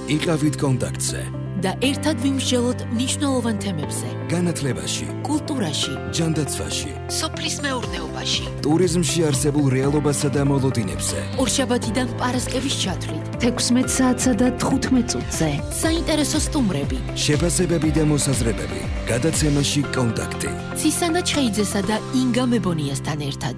იყავით კონტაქტზე და ერთად ვიმსჯელოთ მნიშვნელოვან თემებზე. განათლებაში, კულტურაში, ჯანდაცვაში, სოფლის მეურნეობაში, ტურიზმში არსებულ რეალობასა და მოლოდინებზე. ორშაბათიდან პარასკევის ჩათვლით 16 საათსა და 15 წუთზე. საინტერესო სტუმრები, შეფასებები და მოსაზრებები. გადაცემაში კონტაქტი. ცისანა ჩხეიძესა და ინგა მებონიასთან ერთად.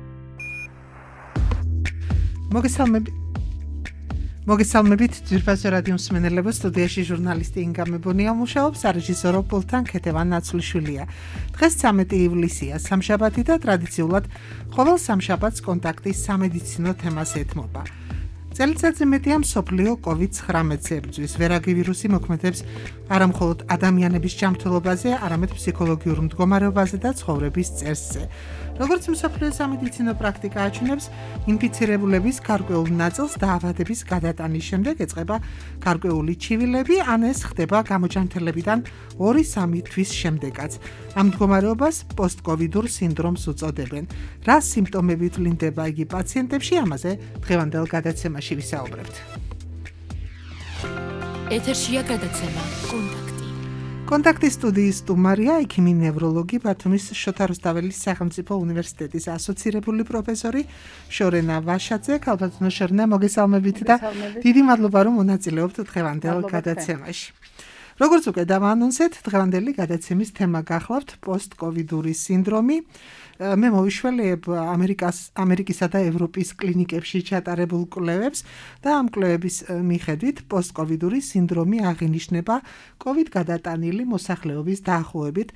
მოგესალმებით ძვირფასო რადიო მსმენელებო, სტუდიაში ჟურნალისტი ინგა მებონია მუშაობს, რეჟისორო პულტთან ქეთევან ნაცვლიშვილია. დღეს 13 ივლისია, სამშაბათი და ტრადიციულად ყოველ სამშაბათს კონტაქტის სამედიცინო თემას ეთმობა. წელიწადზე მეტია მსოფლიო COVID-19-ზე ებრძვის. ვერაგი ვირუსი მოქმედებს არა მხოლოდ ადამიანების ჯანმრთელობაზე, არამედ ფსიქოლოგიურ მდგომარეობაზე და ცხოვრების წესზე. როგორც მსოფლიო სამედიცინო პრაქტიკა აჩვენებს, ინფიცირებულების გარკვეულ ნაწილს დაავადების გადატანის შემდეგ ეწყება გარკვეული ჩივილები, ან ეს ხდება გამოჯანმრთელებიდან 2-3 თვის შემდეგაც. ამ მდგომარეობას პოსტკოვიდურ სინდრომს უწოდებენ. რა სიმპტომებით ვლინდება იგი პაციენტებში, ამაზე დღევანდელ გადაცემაში ვისაუბრებთ. ეთერშია გადაცემა კონტაქტი. კონტაქტის სტუდიის სტუმარია ექიმი ნევროლოგი ბათუმის შოთა რუსთაველის სახელმწიფო უნივერსიტეტის ასოცირებული პროფესორი შორენა ვაშაძე. ქალბატონო შორენა, მოგესალმებით და დიდი მადლობა რომ მონაწილეობთ დღევანდელ გადაცემაში. როგორც უკვე დავაანონსეთ, დღევანდელი გადაცემის თემა გახლავთ პოსტკოვიდური სინდრომი. მე მოვიშველებ ამერიკისა და ევროპის კლინიკებში ჩატარებულ კვლევებს და ამ კვლევების მიხედვით პოსტკოვიდური სინდრომი აღინიშნება COVID გადატანილი მოსახლეობის დაახლოებით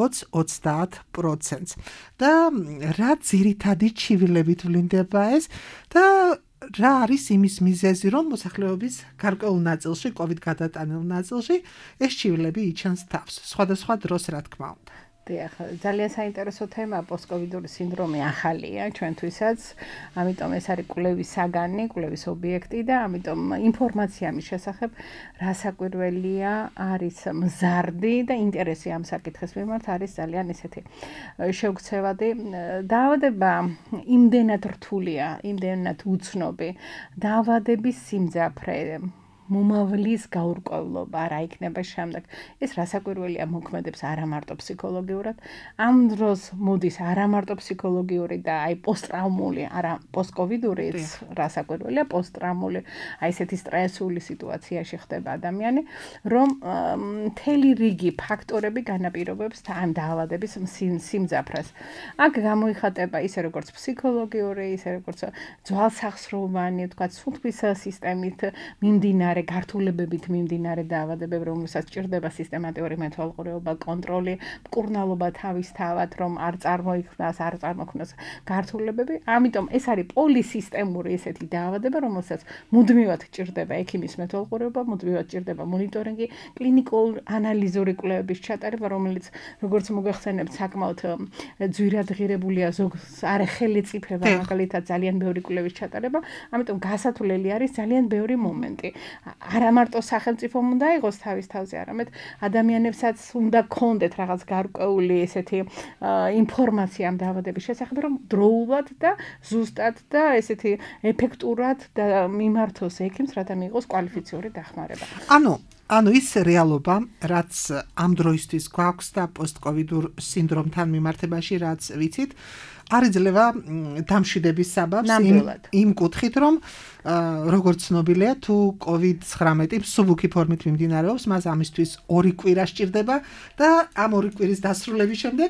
20-30%. და რა ძირითადი ჩივილებით ვლინდება ეს და რა არის იმის მიზეზი, რომ მოსახლეობის გარკვეულ ნაწილში, COVID გადატანილ ნაწილში ეს ჩივილები იჩენს თავს, სხვადასხვა დროს, რა თქმა უნდა. ძალიან საინტერესო თემა პოსტკოვიდური სინდრომი ახალია ჩვენთვისაც, ამიტომ ეს არის კვლევის საგანი, კვლევის ობიექტი და ამიტომ ინფორმაცია ამის შესახებ რასაკვირველია არის მზარდი და ინტერესი ამ საკითხის მიმართ არის ძალიან ესეთი შეუქცევადი. დაავადება იმდენად რთულია, იმდენად უცნობი, დაავადების სიმძაფრე, მომავლის გაურკვევლობა რა იქნება შემდეგ. ეს რასაკვირველია მოქმედებს არა მარტო ფსიქოლოგიურად, ამ დროს მოდის არა მარტო ფსიქოლოგიური და აი პოსტტრაუმული, არა პოსტკოვიდური, რასაკვირველია პოსტტრაუმული, აი ესეთი სტრესული სიტუაციაში ხდება ადამიანი, რომ მთელი რიგი ფაქტორები განაპირობებს ამ დაავადების სიმძაფრეს. აქ გამოიხატება ისე როგორც ფსიქოლოგიური, ისე როგორც ძვალსახსროვანი, თქვა სუნთქვის სისტემით მიმდინარე გართულებებით მიმდინარე დაავადებები, რომელსაც ჭირდება სისტემატიური მეთვალყურეობა, კონტროლი, მკურნალობა თავისთავად, რომ არ წარმოიქმნას, არ წარმოქმნას გართულებები. ამიტომ ეს არის პოლისისტემური ესეთი დაავადება, რომელსაც მუდმივად ჭირდება ექიმის მეთვალყურეობა, მუდმივად ჭირდება მონიტორინგი, კლინიკურ ანალიზური კვლევების ჩატარება, რომელიც როგორც მოგეხსენებთ, საკმაოდ ძვირად ღირებულია, არა ხელისუფლება, მაგალითად ძალიან ბევრი კვლევის ჩატარება, ამიტომ გასათვლელი არის ძალიან ბევრი მომენტი. არა მარტო სახელმწიფომ უნდა იყოს თავის თავზე, არამედ ადამიანებსაც უნდა ქონდეთ რაღაც გარკვეული ესეთი ინფორმაცია ამ დაავადების შესახებ, რომ დროულად და ზუსტად და ესეთი ეფექტურად და მიმართოს ექიმს, რათა მიიღოს კვალიფიციური დახმარება. ანუ ის რეალობა, რაც ამ დროისთვის გვაქვს და პოსტკოვიდურ სინდრომთან მიმართებაში, რაც ვიცით, არ იძლევა დამშვიდების საბაბს იმ კუთხით, რომ როგორც ცნობილია, თუ COVID-19 მსუბუქი ფორმით მიმდინარეობს, მას ამისთვის 2 კვირა სჭირდება და ამ 2 კვირის დასრულების შემდეგ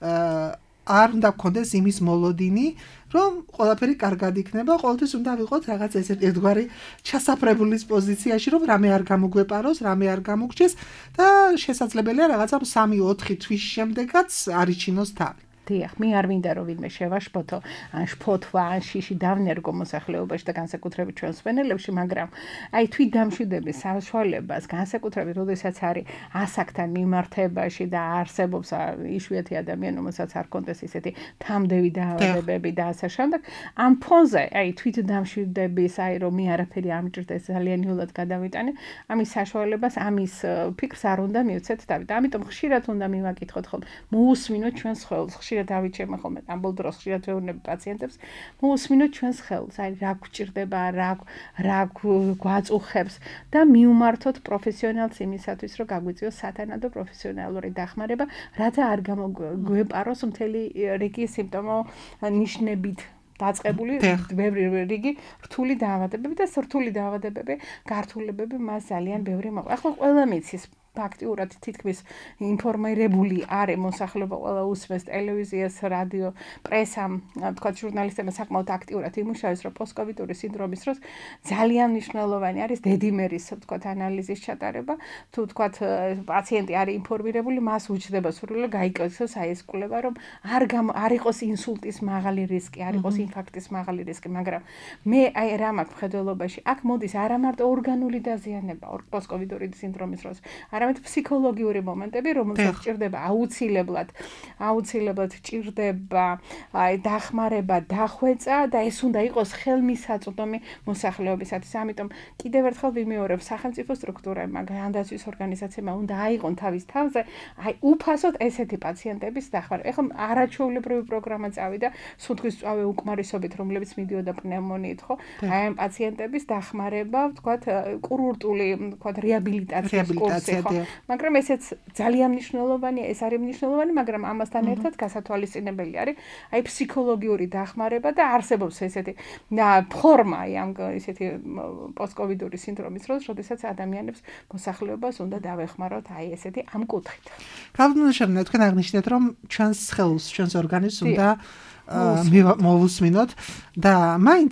არ უნდა გქონდეს იმის მოლოდინი, რომ ყველაფერი კარგად იქნება, ყოველთვის უნდა ვიყოთ რაღაც ერთგვარი ჩასაფრებულის პოზიციაში, რომ რამე არ გამოგვეპაროს, რამე არ გამოგჭეს და შესაძლებელია რაღაცა 3-4 თვის შემდეგაც არიჩინოს თავი. დიახ, მე არ მინდა რომ ვინმე შევაშფოთო, ან შფოთვა, ან შიში დავნერგო მოსახლეობაში და განსაკუთრებით ჩვენ სვენელებში, მაგრამ აი თვით დამშვიდების საშუალებას, განსაკუთრებით როდესაც არის ასაკთან მიმართებაში და არსებობს იშვიათი ადამიანი, რომელსაც არ კონდეს ისეთი თამდევი დაავადებები და ასე შემდეგ, ამ ფონზე აი თვით დამშვიდების, აი რომ მე არაფერი არ მჭირდეს ძალიან იულად გადავიტანე, ამის საშუალებას, ამის ფიქრს არ უნდა მივცეთ თავით. ამიტომ ხშირად უნდა მივაკითხოთ ხოლმე, მოусმინოთ ჩვენს ხელს, ხშირად ხშირად ავიჩერმა ხოლმე ამბოლ დროს ხშირად ვეუბნები პაციენტებს მოусმინოთ ჩვენს ხელს აი რა გვჭირდება რა გვაწუხებს და მიუმართოთ პროფესიონალს იმისათვის რომ გაგვიწიოს სათანადო პროფესიონალური დახმარება რათა არ გამოგვეპაროს მთელი რიგი სიმპტომო ნიშნებით დაწყებული ბევრი რიგი რთული დაავადებები და რთული დაავადებები გართულებები მას ძალიან ბევრი მოყვა. ახლა ყველა მიცის ფაქტიურად თითქმის ინფორმირებული არის მოსახლეობა ყველა უსმენს ტელევიზიას, რადიო, პრესამ, თქვა ჟურნალისტებმა საკმაოდ აქტიურად იმუშავეს, რომ პოსტკოვიდური სინდრომის დროს ძალიან მნიშვნელოვანი არის დედიმერის, თქვა ანალიზის ჩატარება. თუ თქვა პაციენტი არის ინფორმირებული, მას უჩნდება სრულიად გაიკეთოს აი ეს კვლევა, რომ არ იყოს ინსულტის მაღალი რისკი, არ იყოს ინფარქტის მაღალი რისკი, მაგრამ მე აი რა მაქვს მხედველობაში, აქ მოდის არა მარტო ორგანული დაზიანება პოსტკოვიდური სინდრომის დროს, არამედ ფსიქოლოგიური მომენტები, რომელსაც ჭირდება აუცილებლად ჭირდება აი დახმარება, დახვეწა და ეს უნდა იყოს ხელმისაწვდომი მოსახლეობისათვის. ამიტომ კიდევ ერთხელ ვიმეორებ, სახელმწიფო სტრუქტურებმა, განათლების ორგანიზაციებმა უნდა აიღონ თავის თავზე აი უფასოდ ესეთი პაციენტების დახმარება. ეხლა არაჩვეულებრივი პროგრამა წავიდა სუნთქვის უკმარისობით, რომლებიც მიდიოდა პნევმონიით, ხო? აი ამ პაციენტების დახმარება, ვთქვათ, კურორტული, ვთქვათ, რეაბილიტაციის კურსი, ხო? მაგრამ ესეც ძალიან მნიშვნელოვანია, ეს არის მნიშვნელოვანი, მაგრამ ამასთან ერთად გასათვალისწინებელი არის აი ფსიქოლოგიური დახმარება და არსებობს ესეთი ფორმა ამ ესეთი პოსტკოვიდური სინდრომის დროს, როდესაც ადამიანებს მოსახლეობას უნდა დავეხმაროთ აი ესეთი ამ კუთხით. გავდნიშნოთ, თქვენ აღნიშნეთ, რომ ჩვენს ხელს, ჩვენს ორგანიზმს უნდა მოვუსმინოთ და მაინც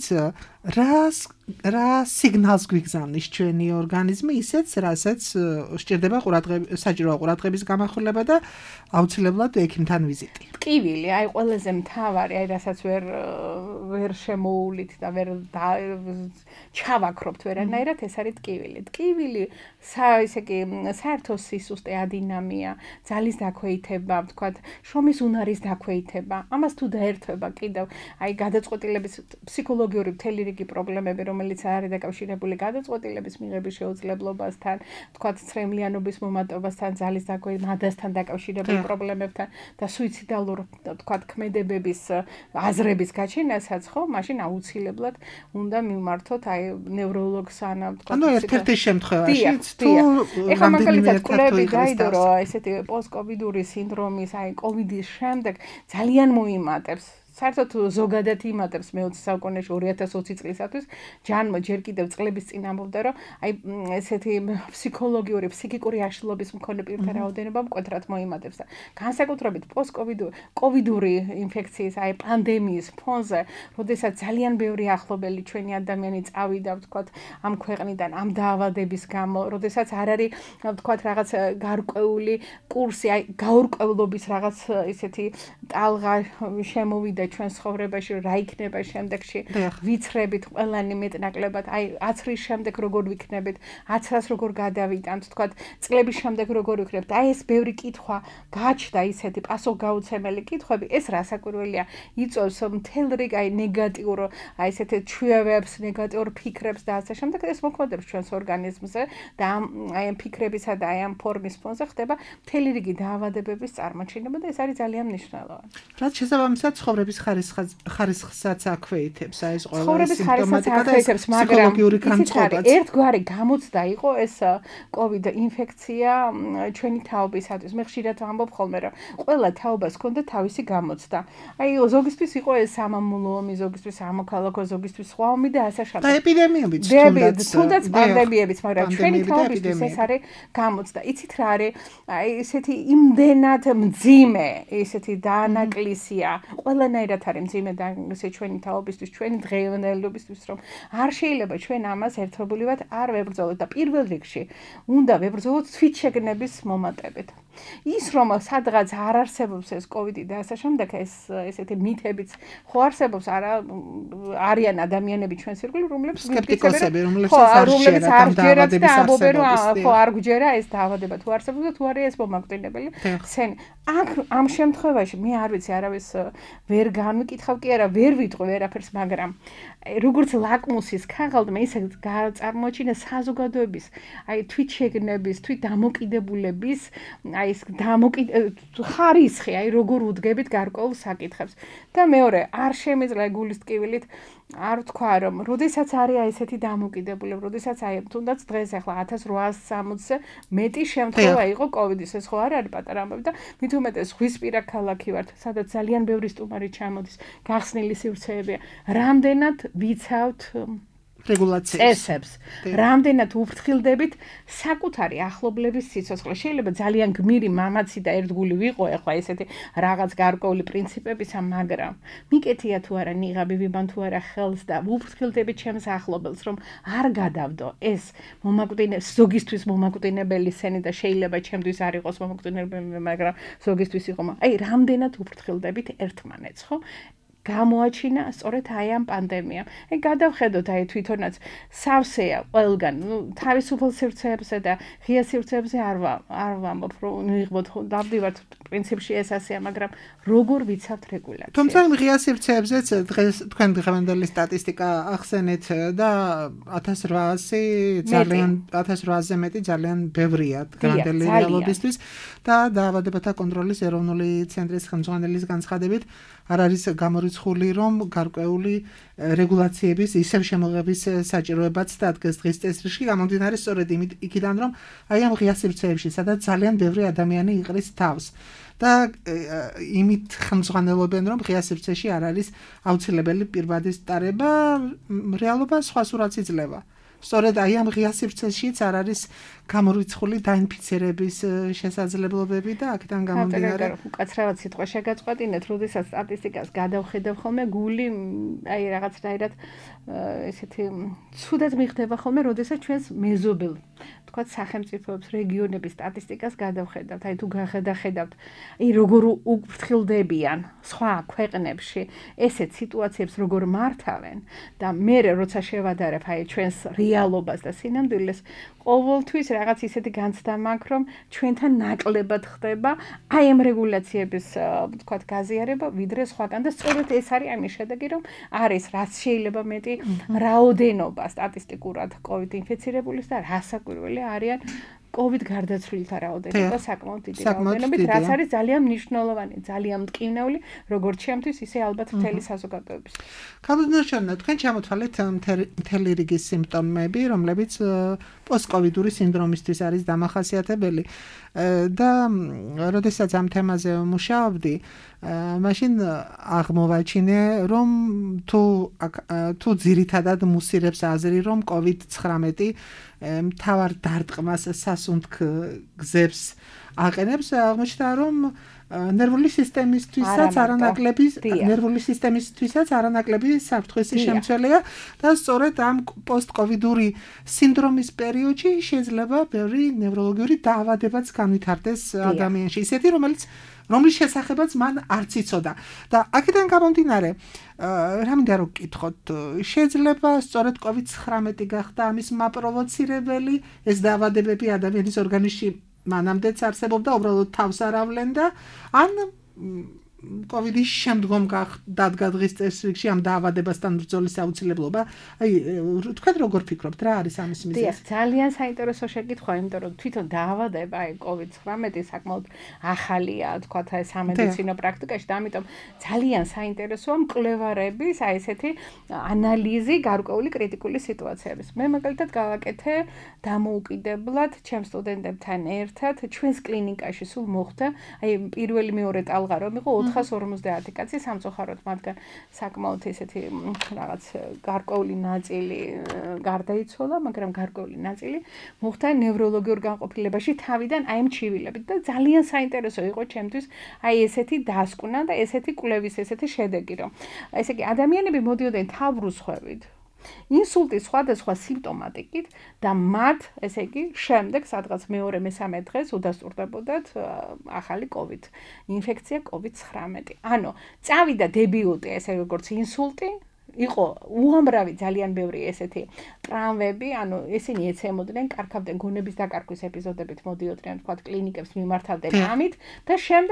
რა სიგნალს გვიგზავნის ჩვენი ორგანიზმი, ისეც, რასაც სჭირდება საჭიროა ყურადღების გამახვილება და აუცილებლად ექიმთან ვიზიტი. ტკივილი, აი ყველაზე მთავარი, აი რასაც ვერ შემოულით და ვერ ჩავაქრობთ ვერანაირად, ეს არის ტკივილი. ტკივილი, ესე იგი, საერთო სისუსტე, ადინამია, ძალის დაქვეითება, ვთქვათ, შრომის უნარის დაქვეითება, ამას თუ დაერთვება კიდევ, აი გადაწყვეტილების ფსიქოლოგიური მთელი რიგი პრობლემები, რომელიც არის დაკავშირებული გადაწყვეტილების მიღების შეუძლებლობასთან, თქვათ, ცრემლიანობის მომატებასთან, ძალის დაქვეითებასთან დაკავშირებულ პრობლემებთან და სუიციდალურ, თქვათ, ქმედებების აზრების გაჩენასაც, ხო, მაშინ აუცილებლად უნდა მიმართოთ აი ნევროლოგს ან თქვათ, ანუ ერთ-ერთი შემთხვევაში თუ ეხლა მაგალითად კვლევები დაიდო, რომ ესეთი პოსტკოვიდური სინდრომის, აი კოვიდის შემდეგ ძალიან მოიმატებს საერთოდ ზოგადად იმატებს მე-20 საუკუნეში 2020 წლისათვის ჯანმო ჯერ კიდევ წლების წინ ამბობდა რომ აი ესეთი ფსიქოლოგიური, ფსიქიკური აშლილობის მქონე პირთა რაოდენობა მკვეთრად მოიმატებს და განსაკუთრებით პოსტკოვიდური ინფექციის აი პანდემიის ფონზე, როდესაც ძალიან ბევრი ახლობელი ჩვენი ადამიანი წავიდა, ვთქვათ, ამ ქვეყნიდან, ამ დაავადების გამო, როდესაც არ არის, ვთქვათ, რაღაც გარკვეული კურსი, აი გაურკვევლობის რაღაც ესეთი ტალღა შემოვიდა ჩვენ ცხოვრებაში, რა იქნება შემდეგში, ვიცრებით ყველანი მეტნაკლებად, აი 10 წლის შემდეგ როგორ ვიქნებით, 10 წელს როგორ გადავიტანთ, თქვათ, წლების შემდეგ როგორ ვიქნებით. აი ეს ბევრი კითხვა გაჩნდა ისეთი პასუხგაუცემელი კითხვები, ეს რასაკვირველია, იწვევს მთელ რიგ აი ნეგატიურ, აი ესეთი ჩვევებს, ნეგატიურ ფიქრებს და ასე შემდეგ, ეს მოქმედებს ჩვენს ორგანიზმზე და აი ამ ფიქრებისა და აი ამ ფორმის ფონზე ხდება მთელი რიგი დაავადებების წარმოჩინება და ეს არის ძალიან მნიშვნელოვანი. რაც შესაბამისად ცხოვრების ხარისხსაც აქვეითებს, აი ეს ყველა ცხოვრების ხარისხსაც აქვეითებს, მაგრამ ერთგვარი გამოცდა იყო ეს COVID ინფექცია ჩვენი თაობისათვის. მე ხშირად ვამბობ ხოლმე, რომ ყველა თაობას ჰქონდა თავისი გამოცდა. აი ზოგისთვის იყო ეს სამამულო ომი, ზოგისთვის სამოქალაქო, ზოგისთვის სხვა ომი და ასე შემდეგ. და ეპიდემიებიც თუნდაც პანდემიებიც, მაგრამ ჩვენი თაობისთვის ეს არის გამოცდა. იცით რა არის? აი ესეთი იმდენად მძიმე, ესეთი დაანაკლისია, ყველანაირად არის მძიმე და ესე ჩვენი თაობისთვის, ჩვენი დღევანდელობისთვის, რომ არ შეიძლება ჩვენ ამას ერთობლივად არ ვებრძოლოთ და პირველ რიგში უნდა ვებრძოლოთ თვითშეგნების მომატებით. ის რომ სადღაც არ არსებობს ეს COVID და ასე შემდეგ, ესეთი მითებიც ხო არსებობს, არიან ადამიანები ჩვენს ირგვლივ, რომლებიც სკეპტიკოსები, რომლებიც არ ჯერათ და ამბობენ, რომ ხო არ გვჯერა ეს დაავადება თუ არსებობს და თუ არის ეს მომაკვდინებელი. აქ ამ შემთხვევაში მე არ ვიცი, არავის ვერ განვიკითხავ კი არა, ვერ ვიტყვი ვერაფერს, მაგრამ როგორც ლაკმუსის ქაღალდმა ისე წარმოაჩინა საზოგადოების თვით შეგნების, თვით დამოკიდებულების, ეს ხარისხი, როგორ უდგებით გარკვეულ საკითხებს. და მეორე, არ შემიძლია გულის ტკივილით არ ვთქვა, რომ როდესაც არის ესეთი დამოკიდებულება, როდესაც თუნდაც დღეს ახლა 1860-ზე მეტი შემთხვევა იყო კოვიდის, ეს ხო არ არის პატარა ამბავი და მით უმეტეს ზღვისპირა ქალაქი ვართ, სადაც ძალიან ბევრი სტუმარი ჩამოდის, გახსნილი სივრცეებია. რამდენად ვიცავთ რეგულაციებს. რამდენად უფრთხილდებით საკუთარი ახლობლების სიცოცხლე. შეიძლება ძალიან გმირი მამაცი და ერთგული ვიყო, ახლა ესეთი რაღაც გარკვეული პრინციპებისა, მაგრამ მიკეთია თუ არა ნიღაბი, ვიბან თუ არა ხელს და უფრთხილდებით ჩემს ახლობელს, რომ არ გადავდო ეს ზოგისთვის მომაკვდინებელი სცენი და შეიძლება ჩემთვის არ იყოს მომაკვდინებელი, მაგრამ ზოგისთვის იყო. რამდენად უფრთხილდებით ერთმანეთს, ხო? გამოაჩინა სწორედ ამ პანდემიამ. გადავხედოთ თვითონაც სავსეა ყველგან, თავისუფალ სივრცეებზე და ღია სივრცეებზე არ ვამბობ, რომ მიიღოთ დავდივართ პრინციპში ეს ასეა, მაგრამ როგორ ვიცავთ რეგულაციას. თუმცა იმ ღია სივრცეებზეც დღეს თქვენ დღევანდელი სტატისტიკა ახსენეთ და 1800-ზე მეტი ძალიან ბევრია დღევანდელი რეალობისთვის და დაავადებათა კონტროლის ეროვნული ცენტრის ხელმძღვანელის განცხადებით არ არის გამორიცხული, რომ გარკვეული რეგულაციების ისევ შემოღების საჭიროებაც დადგეს დღის წესრიგში, გამომდინარე სწორედ იქიდან, რომ ამ ღია სივრცეებში, სადაც ძალიან ბევრი ადამიანი იყრის თავს და იმით ხელმძღვანელობენ, რომ ღია სივრცეში არ არის აუცილებელი პირბადის ტარება, რეალობა სხვა სურათს იძლევა. სწორედ ამ ღია სივრცეშიც არ არის გამორიცხული დაინფიცირების შესაძლებლობები და აქედან გამომდინარე უკაცრავად სიტყვა შეგაწყვეტინეთ, როდესაც სტატისტიკას გადავხედავ ხოლმე გული რაღაცნაირად ესეთი ცუდად მიხდება ხოლმე, როდესაც ჩვენს მეზობელ თქვათ სახელმწიფოებს, რეგიონების სტატისტიკას გადავხედავთ, თუ გახედავთ, როგორ უფრთხილდებიან სხვა ქვეყნებში ესეთ სიტუაციებს როგორ მართავენ და მე როცა შევადარებ ჩვენს რეალობას და სინამდვილეს, ყოველთვის რაღაც ისეთი განცდა მაქვს, რომ ჩვენთან ნაკლებად ხდება ამ რეგულაციების თქვათ გაზიარება, ვიდრე სხვაგან და სწორედ ეს არის ამის შედეგი, რომ არის რაც შეიძლება მეტი რაოდენობა სტატისტიკურად COVID ინფიცირებულის და რასაკვირველი არიან COVID გარდაცვლილთა რაოდენობა საკმაოდ დიდი რაოდენობით, რაც არის ძალიან მნიშვნელოვანი, ძალიან მტკივნეული, როგორც ჩემთვის, ისე ალბათ მთელი საზოგადოების. ქალბატონო, თქვენ ჩამოთვალეთ მთელი რიგი სიმპტომები, რომლებიც პოსტკოვიდური სინდრომისთვის არის დამახასიათებელი და როდესაც ამ თემაზე მუშაობდი, მაშინ აღმოვაჩინე, რომ თუ ძირითადად მუსირებს აზრი, რომ COVID-19 მთავარ დარტყმას სასუნთქ გზებს აყენებს, აღმოჩნდა, რომ ნერვული სისტემისთვისაც არანაკლები საფრთხის შემცველია და სწორედ ამ პოსტკოვიდური სინდრომის პერიოდში შეიძლება ბევრი ნევროლოგიური დაავადებაც განვითარდეს ადამიანში, ისეთი რომლის შესახებაც მან არც იცოდა. და აქედან გამომდინარე, რა მინდა რომ გკითხოთ, შეიძლება სწორედ COVID-19 გახდა ამის მაპროვოცირებელი, ეს დაავადებები ადამიანის ორგანიზმში მანამდეც არსებობდა, უბრალოდ თავს არ ავლენდა, ან COVID-ის შემდგომ დადგა დღის წესრიგში ამ დაავადებასთან ბრძოლის აუცილებლობა. თქვენ როგორ ფიქრობთ, რა არის ამის მიზეზი? ძალიან საინტერესო შეკითხვა, იმიტომ რომ თვითონ დაავადება COVID-19 საკმაოდ ახალია, თქვათ სამედიცინო პრაქტიკაში და ამიტომ ძალიან საინტერესოა მკვლევარების ესეთი ანალიზი გარკვეული კრიტიკული სიტუაციების. მე მაგალითად გავაკეთე დამოუკიდებლად ჩემ სტუდენტებთან ერთად ჩვენს კლინიკაში სულ მოხდა, პირველი მეორე ტალღა რომ იყო 450 კაცი სამწუხაროდ მათგან საკმაოდ ესეთი რაღაც გარკვეული ნაწილი გარდაიცვალა, მაგრამ გარკვეული ნაწილი მოხდა ნევროლოგიურ განყოფილებაში თავიდან ამ ჩივილებით და ძალიან საინტერესო იყო ჩემთვის ესეთი დასკვნა და ესეთი კვლევის ესეთი შედეგი, რომ ესე იგი ადამიანები მოდიოდნენ თავბრუსხვევით, ინსულტის სხვადასხვა სიმპტომატიკით და მათ, ესე იგი, შემდეგ სადღაც მეორე-მესამე დღეს უდასტურდებოდათ ახალი COVID ინფექცია COVID-19. ანუ წავიდა დებიუტი, ესე როგორც ინსულტი, იყო უამრავი ძალიან ბევრი ესეთი ტრამვები, ანუ ისინი ეცემოდნენ, კარგავდნენ გონების დაკარგვის ეპიზოდებით, მოდიოდნენ თქვათ კლინიკებს მიმართავდნენ ამით და შემდეგ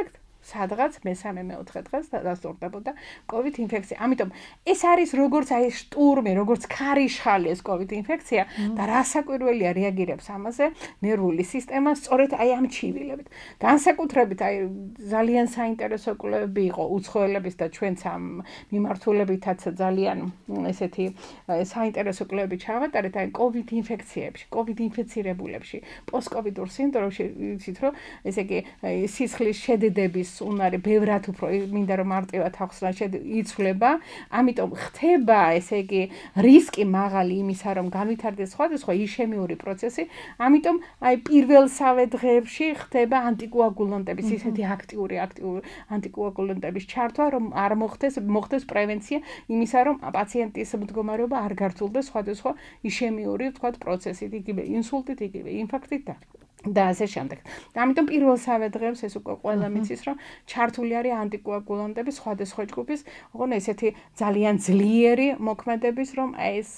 სადღაც მე-3-4 დღეს დასტურდებოდა COVID ინფექცია. ამიტომ ეს არის როგორც აი შტურმი, როგორც ქარიშხალი ეს COVID ინფექცია და რასაკვირველია რეაგირებს ამაზე ნერვული სისტემა სწორედ აი ამ ჩივილებით. განსაკუთრებით აი ძალიან საინტერესო კვლევები იყო უცხოელების და ჩვენც ამ მიმართულებითაც ძალიან ესეთი საინტერესო კვლევები ჩავატარეთ აი COVID ინფექციებში, COVID ინფიცირებულებში, პოსტკოვიდურ სინდრომში, იცით რომ ესე იგი სისხლის შედედების უნარი ბევრად უფრო მინდა რომ მარტივად ახსნა იცვლება, ამიტომ ხდება ესე იგი რისკი მაღალი იმისა რომ განვითარდეს სხვადასხვა იშემიური პროცესი, ამიტომ აი პირველსავე დღეებში ხდება ანტიკოაგულანტების ისეთი აქტიური ანტიკოაგულანტების ჩართვა, რომ არ მოხდეს პრევენცია იმისა, რომ პაციენტის მდგომარეობა არ გართულდეს სხვადასხვა იშემიური ვთქვათ პროცესით, იგივე ინსულტით, იგივე ინფარქტით და ასე შემდეგ. ამიტომ პირველსავე დღეებს ეს უკვე ყველა მიცის, რომ ჩართული არის ანტიკოაგულანტები სხვადასხვა ჯგუფის, ოღონდ ესეთი ძალიან ძლიერი მოქმედების, რომ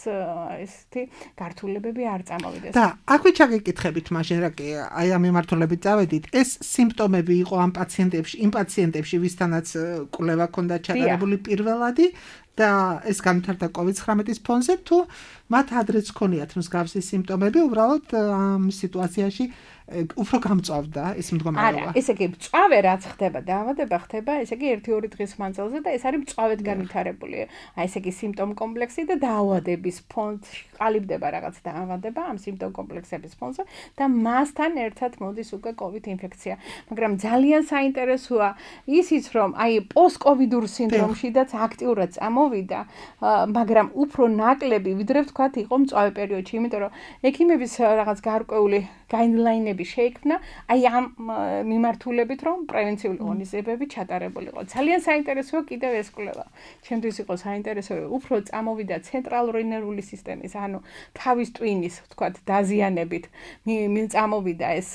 ესეთი გართულებები არ წამოვიდეს. და აქვე ჩაგეკითხებით მაშინ რა კი აი ამ მიმართულებით წავედით, ეს სიმპტომები იყო ამ პაციენტებში, ვისთანაც კვლევა ჰქონდა ჩატარებული პირველადი და ეს განვითარდა COVID-19-ის ფონზე, თუ მათ ადრეც ჰქონიათ მსგავსი სიმპტომები, უბრალოდ ამ სიტუაციაში უფრო გამწვავდა ეს მდგომარეობა. არა, ესე იგი მწვავე რაც ხდება, დაავადება ხდება, ესე იგი 1-2 დღის მანძილზე და ეს არის მწვავედ განვითარებული. აი ესე იგი სიმპტომ კომპლექსი და დაავადების ფონდში ყალიბდება რაღაც დაავადება ამ სიმპტომ კომპლექსების ფონზე და მასთან ერთად მოდის უკვე COVID ინფექცია. მაგრამ ძალიან საინტერესოა ისიც, რომ აი პოსტკოვიდურ სინდრომშიდაც აქტიურად წამოვიდა, მაგრამ უფრო ნაკლები, ვიდრე ვთქვათ, იყო მწვავე პერიოდში, იმიტომ რომ ექიმების რაღაც გარკვეული გაიდლაინები შეიქმნა აი ამ მიმართულებით, რომ პრევენციული ღონისძიებები ჩატარებულიყო. ძალიან საინტერესოა კიდევ ეს კვლევა. ჩემთვის იყო საინტერესო, უფრო წამოვიდა ცენტრალური ნერვული სისტემის, ანუ თავის ტვინის, ვთქვათ, დაზიანებით წამოვიდა ეს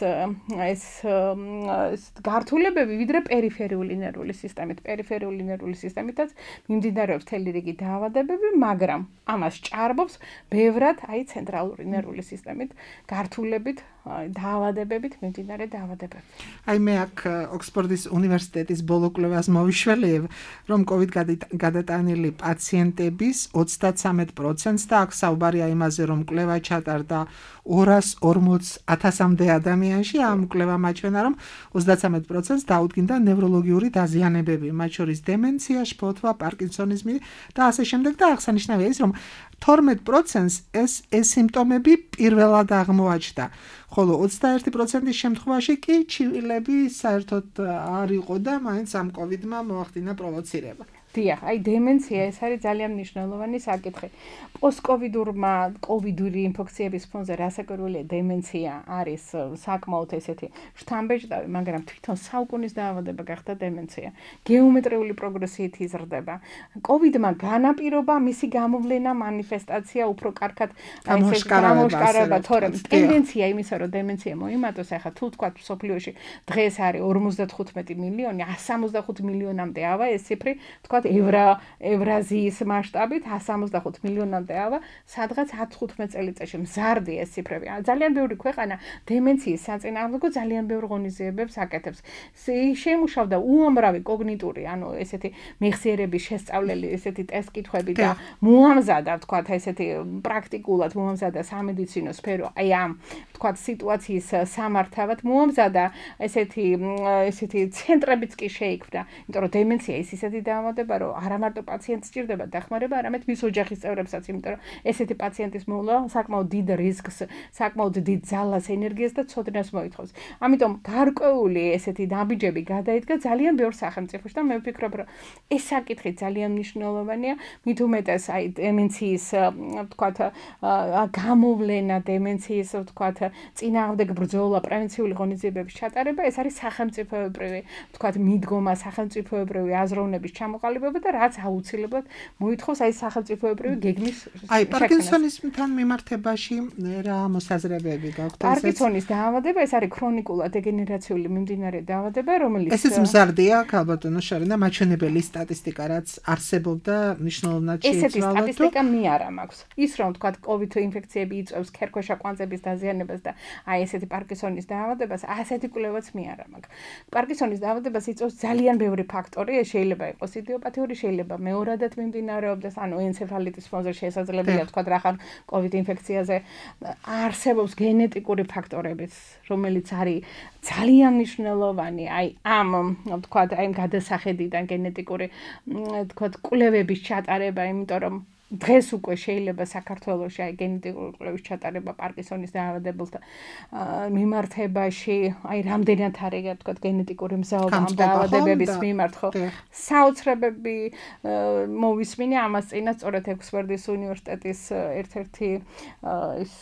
გართულებები, ვიდრე პერიფერიული ნერვული სისტემით. პერიფერიული ნერვული სისტემითაც მიმდინარეობს მთელი რიგი დაავადებები, მაგრამ ამას ჭარბობს ბევრად აი ცენტრალური ნერვული სისტემით გართულებით დაავადებებით მიმდინარე დაავადებები. აი მე აქ ოქსფორდის უნივერსიტეტის ბოლო კვლევას მოვიშველიებ, რომ COVID გადატანილი პაციენტების 33%-ს და აქ საუბარია იმაზე, რომ კვლევა ჩატარდა 240,000-მდე ადამიანში, ამ კვლევამ აჩვენა, რომ 33%-ს დაუდგინდა ნევროლოგიური დაზიანებები, მათ შორის დემენცია, შფოთვა, პარკინსონიზმი და ასე შემდეგ და აღსანიშნავია ის, რომ 12%-ს ეს სიმპტომები პირველად აღმოაჩნდა, ხოლო 21%-ის შემთხვევაში კი ჩივილები საერთოდ არ იყო და მაინც ამ COVID-მა მოახდინა პროვოცირება. დიახ, აი დემენცია ეს არის ძალიან მნიშვნელოვანი საკითხი. პოსტკოვიდურმა კოვიდური ინფექციების ფონზე რასაკვირველია დემენცია არის საკმაოდ ესეთი შთამბეჭდავი, მაგრამ თვითონ საუკუნის დაავადება გახდა დემენცია. გეომეტრიული პროგრესიით იზრდება. კოვიდმა განაპირობა მისი გამოვლენა მანიფესტაცია უფრო კარგად გამოშკარება, თორემ ტენდენცია იმისა, რომ დემენცია მოიმატოს, ახლა თუ თქვათ მსოფლიოში დღეს არის 55 მილიონი, 165 მილიონამდე ავა ეს ციფრი, თქვათ ევრაზიის მასშტაბით 165 მილიონამდე ავა, სადღაც 10-15 წელიწადში მზარდი ეს ციფრები. ძალიან ბევრი ქვეყანა დემენციის საწინააღმდეგო ძალიან ბევრ ღონისძიებებს აკეთებს. შემუშავდა უამრავი კოგნიტური, ანუ ესეთი მეხსიერების შესწავლელი, ესეთი ტესტ-კითხვები და მოამზადა, ვთქვათ, ესეთი პრაქტიკულად მოამზადა სამედიცინო სფერო, აი ამ, ვთქვათ, სიტუაციის სამართავად მოამზადა ესეთი ცენტრებიც კი შეიქმნა, იმიტომ რომ დემენცია ის ისეთი დაავადება, რომ არა მარტო პაციენტს სჭირდება დახმარება, არამედ მის ოჯახის წევრებსაც, იმიტომ რომ ესეთი პაციენტის მოვლა საკმაოდ დიდ რისკს, საკმაოდ დიდ ძალას, ენერგიას და ცოდნას მოითხოვს. ამიტომ გარკვეული ესეთი ნაბიჯები გადაიდგა ძალიან ბევრ სახელმწიფოში და მე ვფიქრობ, რომ ეს საკითხი ძალიან მნიშვნელოვანია, მით უმეტეს აი დემენციის, ვთქვათ, გამოვლენა, დემენციის, ვთქვათ, წინააღმდეგ ბრძოლა, პრევენციული ღონისძიებების ჩატარება, ეს არის სახელმწიფოებრივი, ვთქვათ, მიდგომა, სახელმწიფოებრივი აზროვნების ჩამოყალიბება აუცილებლობა და რაც აუცილებლად მოითხოვს აი სახელმწიფოებრივი გეგმის აი პარკინსონისთან მიმართებაში რა მოსაზრებები გაქვთ? პარკინსონის დაავადება ეს არის ქრონიკულად დეგენერაციული მიმდინარე დაავადება, რომელიც ესეც მზარდია ქალბატონო შარინა, მაჩვენებელი სტატისტიკა რაც არსებობდა მნიშვნელოვნად შეიცვალა. ესეთი სტატისტიკა მე არა მაქვს. ის რომ თქვა COVID ინფექციები იწვევს ქერქვეშა კვანძების დაზიანებას და აი ესეთი პარკინსონის დაავადებას, ასეთი კვლევაც მე არა მაქვს. პარკინსონის დაავადებას იწვევს ძალიან ბევრი ფაქტორი, ეს შეიძლება იყოს იდიოპათიური, შეიძლება მეორადად მიმდინარეობდეს, ანუ ენცეფალიტის ფონზე შესაძლებელია თქვა რახან COVID ინფექციაზე არსებობს გენეტიკური ფაქტორებიც, რომელიც არის ძალიან მნიშვნელოვანი, აი ამ თქვა აი ამ გადასახედიდან გენეტიკური თქვა კვლევების ჩატარება, იმიტომ რომ დღეს უკვე შეიძლება საქართველოში აი გენეტიკური კვლევის ჩატარება პარკინსონის დაავადებულთა მიმართებაში, აი რამდენად არის თქვა გენეტიკური მზაობა ამ დაავადებების მიმართ, ხო? საოცრებები მოვისმინე ამას წინა სწორედ ექსპერტის უნივერსიტეტის ერთ-ერთი ის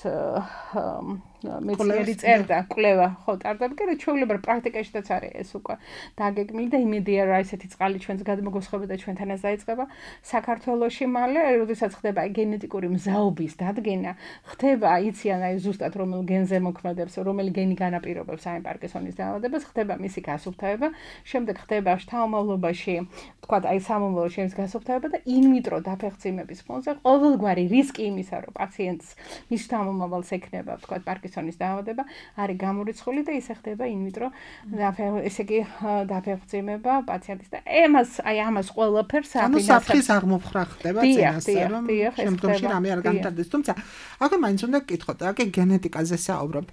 მეცნიერი წერდა კვლევა ხო ტარდება ჩვეულებრივ პრაქტიკაშიც არის ეს უკვე დაგეგმილი და იმედია რა ესეთი წყალი ჩვენს გადმოგოსხება და ჩვენთანაც დაიწყება საქართველოში მალე როდესაც ხდება გენეტიკური მზაობის დადგენა ხდება იციან აი ზუსტად რომელ გენზე მოქმედებს რომელი გენი განაპირობებს აი პარკინსონის დაავადებას ხდება მისი გასუფთავება შემდეგ ხდება შთამომავლობაში თქვა აი სამომავლო შენის გასუფთავება და ინვიტრო დაფეხმძიმების ფონზე ყოველგვარი რისკი იმისა რომ პაციენტს მის შთამომავალს ექნება თქვა პარკინსონის დაავადება არის გამორიცხული და ისე ხდება ინვიტრო ესე იგი დაფეხმძიმება პაციენტის და ამას ყველაფერს ანუ საფრთხის აღმოფხრა ხდება წინასწარ რომ შემდგომში რამე არ განვითარდეს თუმცა აქ მაინც უნდა გკითხოთ აქ გენეტიკაზე საუბრობთ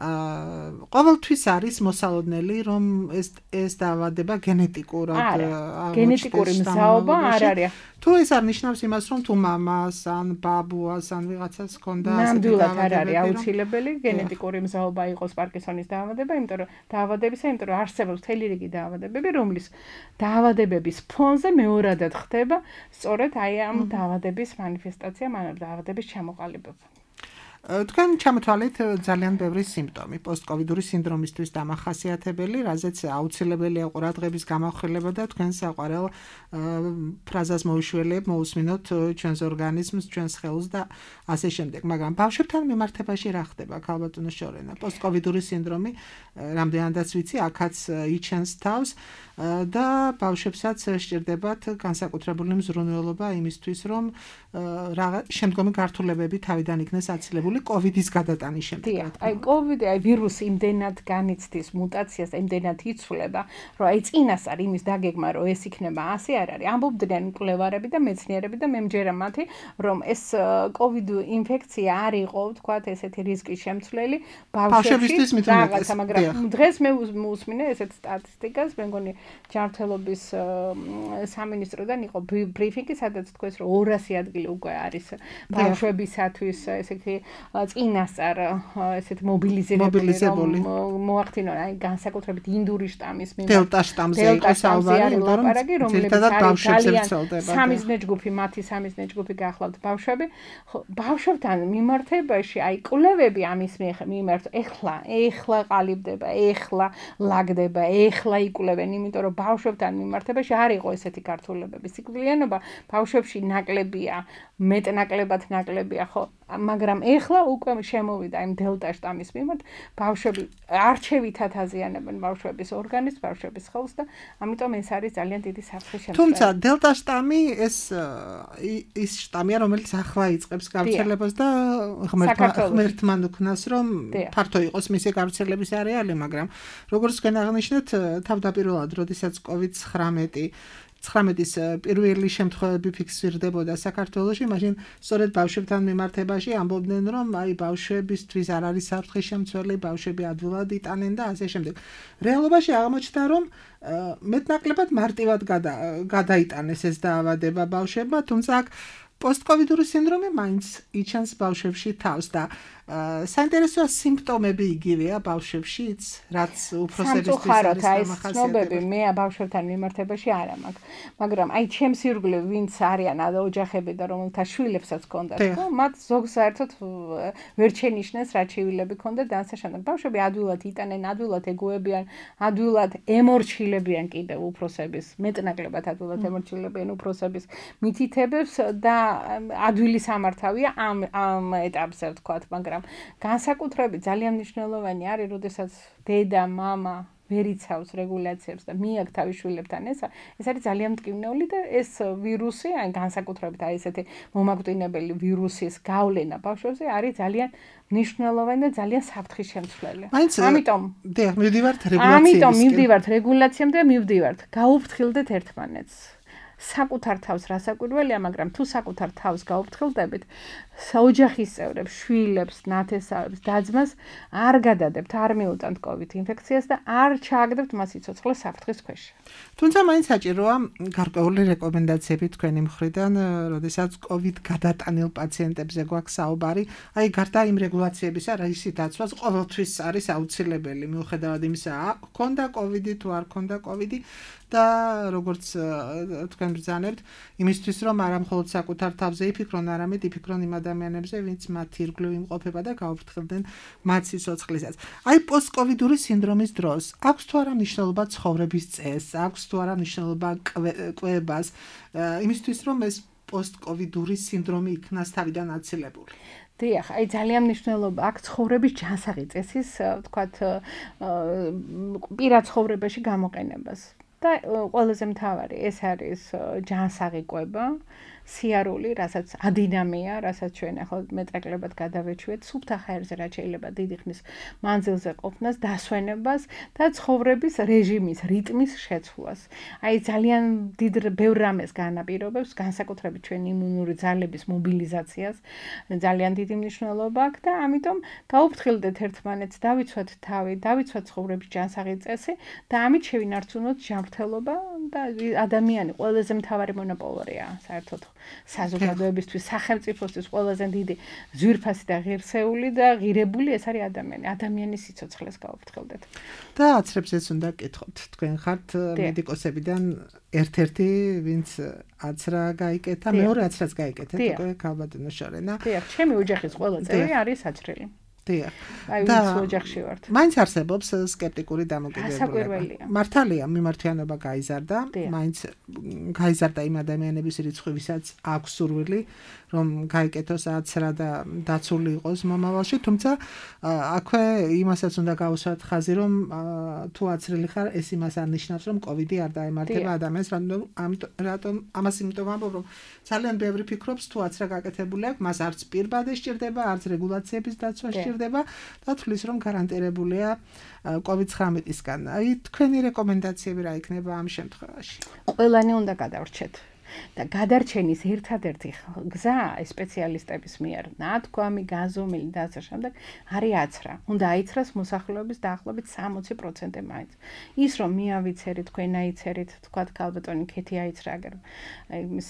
ყოველთვის არის მოსალოდნელი რომ ეს დაავადება გენეტიკურად გენეტიკური მზაობა არ არის თუ ეს არ ნიშნავს იმას რომ თუ მამას ან ბაბუას ან ვიღაცას ჰქონდა ნამდვილად არ არის აუცილებელი გენეტიკური მზაობა იყოს პარკინსონის დაავადება იმიტომ რომ დაავადებისა იმიტომ რომ არსებობს მთელი რიგი დაავადებები რომლის დაავადებების ფონზე მეორადად ხდება სწორედ აი ამ დაავადების მანიფესტაცია დაავადების ჩამოყალიბება თქვენ ჩამოთვალეთ ძალიან ბევრი სიმპტომი პოსტკოვიდური სინდრომისთვის დამახასიათებელი, რაზეც აუცილებელია ყურადღების გამახვილება და თქვენ საყვარელ ფრაზას მოусმინოთ ჩვენს ორგანიზმს, ჩვენს ხელს და ასე შემდეგ. მაგრამ ბავშვებთან მიმართებაში რა ხდება, ქალბატონო შორენა? პოსტკოვიდური სინდრომი, რამდენადაც ვიცი, აქაც იჩენს თავს და ბავშვებსაც სჭირდებათ განსაკუთრებული მზრუნველობა იმისთვის, რომ შემდგომი გართულებები თავიდან იქნეს აცილებული COVID-ის გადატანის შემდეგ. აი COVID-ი, აი ვირუსი იმდენად განიცდის მუტაციას, იმდენად იცვლება, რომ აი წინასწარ იმის დაგეგმა, რომ ეს იქნება ასე არ არის. ამბობდნენ მკვლევარები და მეცნიერები და მე მჯერა მათი, რომ ეს COVID ინფექცია არ იყო, თქვათ, ესეთი რისკის შემცვლელი ბავშვებისთვის რაღაცა, მაგრამ დღეს მე მოусმინე ესეთ სტატისტიკას, მე მგონი ჯანმრთელობის სამინისტროდან იყო ბრიფინგი, სადაც თქვეს, რომ 200 ადგილი უკვე არის ბავშვებისათვის ესეთი წინასწარ ესეთ მობილიზებული მოახდინონ აი განსაკუთრებით ინდური შტამის მიმართ დელტა შტამზე იყო საუბარი რომ ძირითადად ბავშვებზე ვრცელდება სამიზნე ჯგუფი მათი სამიზნე ჯგუფი გახლავთ ბავშვები ბავშვებთან მიმართებაში აი კვლევები ამის მიმართ ეხლა ყალიბდება ეხლა ლაგდება ეხლა იკვლევენ იმიტომ რომ ბავშვებთან მიმართებაში არ იყო ესეთი გართულებები სიკვდილიანობა ბავშვებში ნაკლებია მეტნაკლებად ნაკლებია ხო მაგრამ ეხლა უკვე შემოვიდა იმ დელტა შტამის მიმართ ბავშვები არჩევითად აზიანებენ ბავშვების ორგანიზმს, ბავშვების ხელს და ამიტომ ეს არის ძალიან დიდი საფრთხის შემცველი. თუმცა დელტა შტამი ის შტამია, რომელიც ახლა იწყებს გავრცელებას და ღმერთმა უქნას, რომ ფართო იყოს მისი გავრცელების არეალი, მაგრამ როგორც თქვენ აღნიშნეთ, თავდაპირველად, როდესაც COVID-19-ის პირველი შემთხვევები ფიქსირდებოდა საქართველოში, მაშინ სწორედ ბავშვებთან მიმართებაში ამბობდნენ, რომ აი ბავშვებისთვის არ არის საფრთხის შემცველი, ბავშვები ადვილად იტანენ და ასე შემდეგ. რეალობაში აღმოჩნდა, რომ მეტნაკლებად მარტივად გადაიტანეს ეს დაავადება ბავშვებმა, თუმცა აქ პოსტკოვიდური სინდრომი მაინც იჩენს ბავშვებში თავს და საინტერესოა სიმპტომები იგივეა ბავშვებშიც, რაც უფროსებისთვის არის დამახასიათებელი. ცნობები მე ბავშვებთან მიმართებაში არ მაქვს, მაგრამ აი ჩემს ირგვლივ ვინც არიან ოჯახები და რომელთა შვილებსაც ჰქონდათ, ხო, მათ ზოგს საერთოდ ვერ შენიშნეს რა ჩივილები ჰქონდა და ასე შემდეგ. ბავშვები ადვილად იტანენ, ადვილად ეგუებიან, ადვილად ემორჩილებიან კიდევ უფროსების, მეტნაკლებად ადვილად ემორჩილებიან უფროსების მითითებებს და ადვილი სამართავია ამ ეტაპზე ვთქვათ, მაგრამ განსაკუთრებით ძალიან მნიშვნელოვანი არის, როდესაც დედა, მამა ვერ იცავს რეგულაციებს და მიაქვს თავის შვილებთან ეს არის ძალიან მტკივნეული და ეს ვირუსი, აი განსაკუთრებით აი ესეთი მომაკვდინებელი ვირუსის გავლენა ბავშვებზე არის ძალიან მნიშვნელოვანი და ძალიან საფრთხის შემცვლელი. ამიტომ მივდივართ რეგულაციებისკენ. ამიტომ მივდივართ რეგულაციამდე და მივდივართ. გაუფრთხილდეთ ერთმანეთს. საკუთარ თავს რასაკვირველია, მაგრამ თუ საკუთარ თავს გაუფრთხილდებით, ოჯახის წევრებს, შვილებს, ნათესავებს, დაძმას არ გადადებთ, არ მიუტანთ COVID ინფექციას და არ ჩააგდებთ მას სიცოცხლე საფრთხის ქვეშ. თუმცა მაინც საჭიროა გარკვეული რეკომენდაციები თქვენი მხრიდან, როდესაც COVID გადატანილ პაციენტებზე გვაქვს საუბარი, აი გარდა იმ რეგულაციებისა, რაისი დაცვაც ყოველთვის არის აუცილებელი, მიუხედავად იმისა, ჰქონდა COVID თუ არ ჰქონდა COVID და როგორც თქვენ ბრძანებთ, იმისთვის რომ არა მხოლოდ საკუთარ თავზე იფიქრონ, არამედ იფიქრონ იმ ადამიანებზე, ვინც მათ ირგვლივ იმყოფება და გაუფრთხილდნენ მათ სიცოცხლესაც. აი პოსტკოვიდური სინდრომის დროს აქვს თუ არა მნიშვნელობა ცხოვრების წესს, აქვს თუ არა მნიშვნელობა კვებას, იმისთვის რომ ეს პოსტკოვიდური სინდრომი იქნას თავიდან აცილებული. დიახ, აი ძალიან მნიშვნელობა აქვს ცხოვრების ჯანსაღი წესის, ვთქვათ, პირად ცხოვრებაში გამოყენებას. და ყველაზე მთავარი ეს არის ჯანსაღი კვება, სიარული, რასაც ადინამია, რასაც ჩვენ ახლა მეტყაკლებად გადავეჩვიეთ, სუფთა ხაერზე რაც შეიძლება დიდი ხნის მანძილზე ყოფნას, დასვენებას და ცხოვრების რეჟიმის, რიტმის შეცვლას. აი ძალიან დიდ ბევრ რამეს განაპირობებს, განსაკუთრებით ჩვენ იმუნური ძალების მობილიზაციას, ძალიან დიდი მნიშვნელობა აქვს და ამიტომ გაუფრთხილდეთ ერთმანეთს, დავიცვათ თავი, დავიცვათ ცხოვრების ჯანსაღი წესი და ამით შევინარჩუნოთ ჯანმრთელობა და ადამიანი ყველაზე მთავარი მონოპოლია საერთოდ საზოგადოებისთვის, სახელმწიფოსთვის ყველაზე დიდი ძვირფასი და ღირსეული და ღირებული ეს არის ადამიანი. ადამიანის სიცოცხლეს გაუფრთხილდეთ. და აცრებს ეს უნდა გკითხოთ. თქვენ ხართ მედიკოსებიდან ერთ-ერთი, ვინც აცრა გაიკეთა, მეორე აცრაც გაიკეთეთ, უკვე ქალბატონო შორენა. დიახ, ჩემი ოჯახის ყველა წევრი არის საჭრელი. დიახ. აი ვინც ოჯახში ვართ. მაინც არსებობს სკეპტიკური დამოკიდებულება. მართალია, მიმართვიანობა გაიზარდა, მაინც გაიზარდა იმ ადამიანების რიცხვი, ვისაც აქვს სურვილი, რომ გაიკეთოს აცრა და დაცული იყოს მომავალში, თუმცა აქვე იმასაც უნდა გავუსვათ ხაზი, რომ თუ აცრილი ხარ, ეს იმას არ ნიშნავს, რომ COVID-ი არ დაემართება ადამიანს, რატომ ამას იმიტომ ვამბობ, რომ ძალიან ბევრი ფიქრობს, თუ აცრა გაკეთებული აქვს, მას არც პირბადე სჭირდება, არც რეგულაციების დაცვა სჭირდება და თulis რომ გარანტირებულია COVID-19-ისგან. აი თქვენი რეკომენდაციები რა იქნება ამ შემთხვევაში? ყველანი უნდა გადავრჩეთ. და გადარჩენის ერთადერთი გზა სპეციალისტების მიერ ნათქვამი, გაზომილი და ასე შემდეგ არის აცრა. უნდა აიცრას მოსახლეობის დაახლოებით 60% მაინც. ის რომ მიავიცერით, თქვენ აიცერით, თქვათ ქალბატონი ქეთი აიცრა, აგერ იმის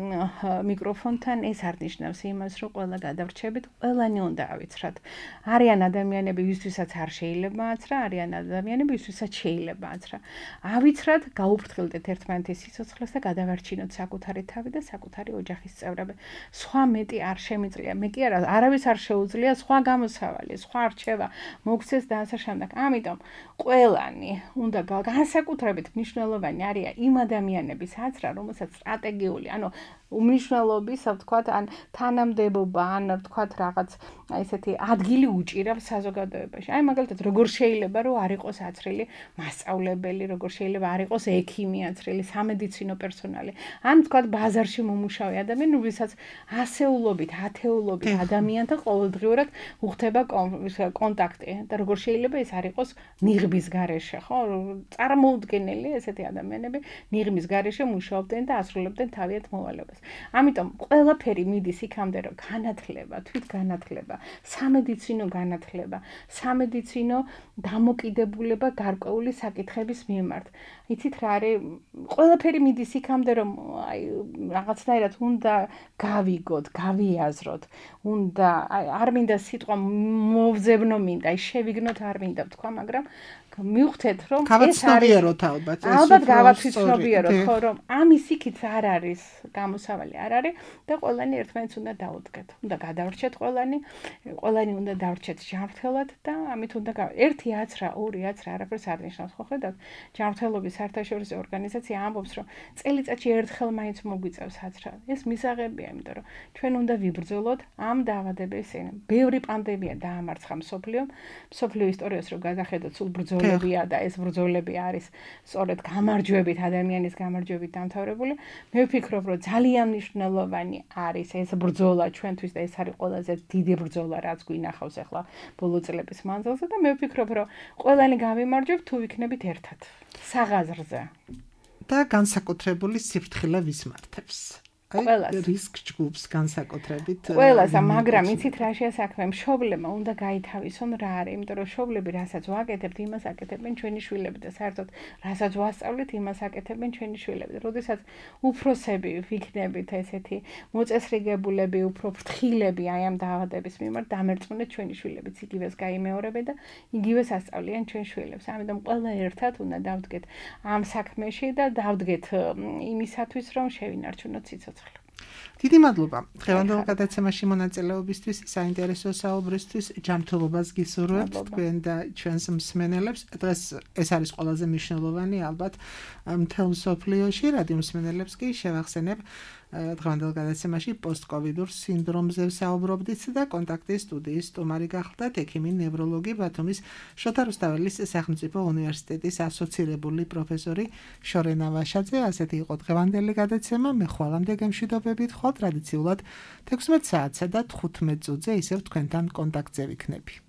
მიკროფონთან ეს არ ნიშნავს იმას, რომ ყველა გადავრჩებით, ყველანი უნდა ავიცრათ. არიან ადამიანები, ვისთვისაც არ შეიძლება აცრა, არიან ადამიანები, ვისთვისაც შეიძლება აცრა. ავიცრათ, გაუფრთხილდეთ ერთმანეთის სიცოცხლეს და გადავარჩინოთ საკუთარი თავი და საკუთარი ოჯახის წევრები. სხვა მეტი არ შემიძლია. მე კი არა, არავის არ შეუძლია სხვა გამოსავალი, სხვა რჩევა მოგცეს და ასე შემდეგ. ამიტომ ყველანი უნდა განსაკუთრებით მნიშვნელოვანი არის იმ ადამიანების აცრა, რომელსაც სტრატეგიული, ანუ უმნიშვნელობის, ვთქვათ, ან თანამდებობა, ან ვთქვათ, რაღაც ესეთი ადგილი უჭირავს საზოგადოებაში. აი მაგალითად, როგორ შეიძლება რომ არ იყოს აცრილი მასწავლებელი, როგორ შეიძლება არ იყოს ექიმი აცრილი, სამედიცინო პერსონალი, ან ვთქვათ, ბაზარში მომუშავე ადამიანი, ვისაც ასეულობით, ათეულობით ადამიანთან ყოველდღიურად უხდება კონტაქტი და როგორ შეიძლება ეს არ იყოს ნიღბის გარეშე, ხო? წარმოუდგენელი ესეთი ადამიანები ნიღბის გარეშე მუშაობდნენ და ასრულებდნენ თავიანთ მოვალეობას. ამიტომ ყველაფერი მიდის იქამდე, რომ განათლება, თვითგანათლება, სამედიცინო განათლება, სამედიცინო დამოკიდებულება გარკვეული საკითხების მიმართ. იცით რა არის? ყველაფერი მიდის იქამდე, რომ აი რაღაცნაირად უნდა გავიგოთ, გავიაზროთ, უნდა არ მინდა სიტყვა მოვზებნო მინდა, აი შევიგნოთ არ მინდა თქვა, მაგრამ მივხვდეთ რომ ეს გავაცნობიეროთ ალბათ გავაცნობიეროთ ხო რომ ამის იქით არ არის გამოსავალი არ არის და ყველანი ერთმანეთს უნდა დაუდგეთ უნდა გადავრჩეთ ყველანი უნდა დავრჩეთ ჯანმრთელად და ამით უნდა ერთი აცრა ორი აცრა არაფერს არ ნიშნავს ხო ხედავთ ჯანმრთელობის საერთაშორისო ორგანიზაცია ამბობს რომ წელიწადში ერთხელ მაინც მოგვიწევს აცრა ეს მისაღებია იმიტომ რომ ჩვენ უნდა ვიბრძოლოთ ამ დაავადების წინ ბევრი პანდემია დაამარცხა მსოფლიო ისტორიას რო გადახედოთ სულ ბრძოლებია და ეს ბრძოლები არის სწორედ გამარჯვებით ადამიანის გამარჯვებით დამთავრებული მე ვფიქრობ რომ ძალიან მნიშვნელოვანი არის ეს ბრძოლა ჩვენთვის და ეს არის ყველაზე დიდი ბრძოლა რაც გვინახავს ახლა ბოლო წლების მანძილზე და მე ვფიქრობ რომ ყველანი გავიმარჯვებთ თუ ვიქნებით ერთად საღაზრზე და განსაკუთრებული სიფრთხილე ვისმართებს აი რისკ ჯგუფს განსაკუთრებით ყველას მაგრამ იცით რა შეასაქმე მშობლებმა უნდა გაითავისონ რა არის იმიტომ რომ მშობლები რასაც ვაკეთებთ იმას აკეთებენ ჩვენი შვილები და საერთოდ რასაც ვასწავლით იმას აკეთებენ ჩვენი შვილები და როდესაც უფროსები ვიქნებით ესეთი მოწესრიგებულები უფრო ფრთხილები აი ამ დაავადების მიმართ დამერწმუნეთ ჩვენი შვილებიც იგივეს გაიმეორებენ და იგივეს ასწავლიან ჩვენ შვილებს ამიტომ ყველა ერთად უნდა დავდგეთ ამ საქმეში და დავდგეთ იმისათვის რომ შევინარჩუნოთ სიცოცხლე დიდი მადლობა დღევანდელ გადაცემაში მონაწილეობისთვის საინტერესო საუბრისთვის ჯანმრთელობას გისურვებთ თქვენ და ჩვენს მსმენელებს დღეს ეს არის ყველაზე მნიშვნელოვანი ალბათ მთელ მსოფლიოში რადიო მსმენელებს კი შევახსენებ დღევანდელ გადაცემაში პოსტკოვიდურ სინდრომზე ვსაუბრობდით და კონტაქტის სტუდიის სტუმარი გახლდათ ექიმი ნევროლოგი ბათუმის შოთა რუსთაველის სახელმწიფო უნივერსიტეტის ასოცირებული პროფესორი შორენა ვაშაძე ასეთი იყო დღევანდელი გადაცემა მე ხვალამდე გემშვიდობებით ხვალ ტრადიციულად 16 საათსა და 15 წუთზე ისევ თქვენთან კონტაქტზე ვიქნები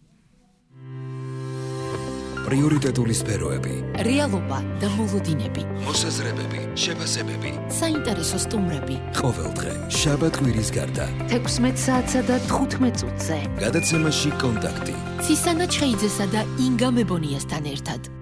პრიორიტეტული სფეროები რეალობა და მოლოდინები მოსაზრებები შეფასებები საინტერესო სტუმრები ყოველდღე შაბათ-კვირის გარდა 16 საათსა და 15 წუთზე გადაცემაში კონტაქტი ცისანა ჩხეიძესა და ინგა მებონიასთან ერთად